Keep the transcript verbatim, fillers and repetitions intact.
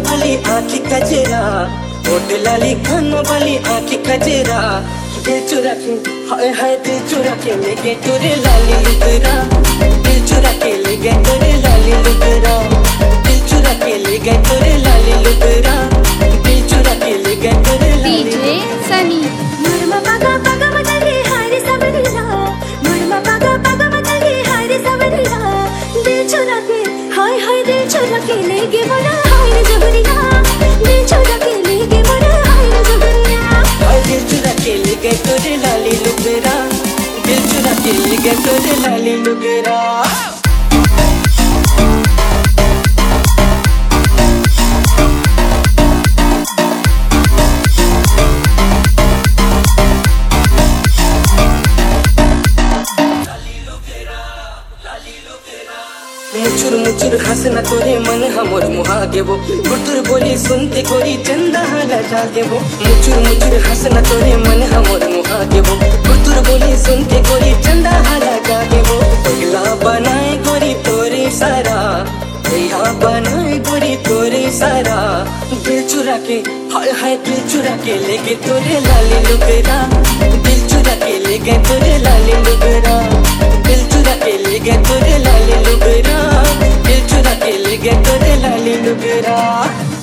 वाली आँखी कजरा, होठ लाली कानों वाली आँखी कजरा, दिल चुरा के हाय हाय दिल चुरा के ले गए तोरे लाली लुगरा, दिल चुरा के ले गए तोरे लाली लुगरा, दिल चुरा के ले गए तोरे लाली लुगरा, दिल चुरा के ले गए तोरे लाली डीजे सनी मुरमा पागा पागा मचले हाय सबरीला, मुरमा पागा पागा मचले हाय सबरीला, दिल चुरा के हाय हाय दिल चुरा के ले गए मोरा हाय जबरिया, दिल चुरा के ले गए मोरा हाय जबरिया, हाय दिल चुरा के ले गए तोरे लाली लुगरा, दिल चुरा के ले गए तोरे लाली लुगरा। मुचुर मुचुर हंसना तोरे मन हमर मुहा देबो, गुटुर बोली सुनते कोरी चंदा लगा देबो, मुचुर मुचुर हंसना तोरे मन हमर मुहा देबो, गुटुर बोली सुनते कोरी चंदा लगा देबो, पगला बनाए गोरी तोरे सारा, यहाँ बनाए गोरी तोरे सारा, दिल चुरा के हाय हाय दिल चुरा के ले गए तोरे लाली लुगरा, दिल चुरा के ले गए तोरे लाली लुगरा, दिल चुरा के ले गए तोरे लाली लुगरा, दिल चुरा के ले गए तोरे लाली लुगरा।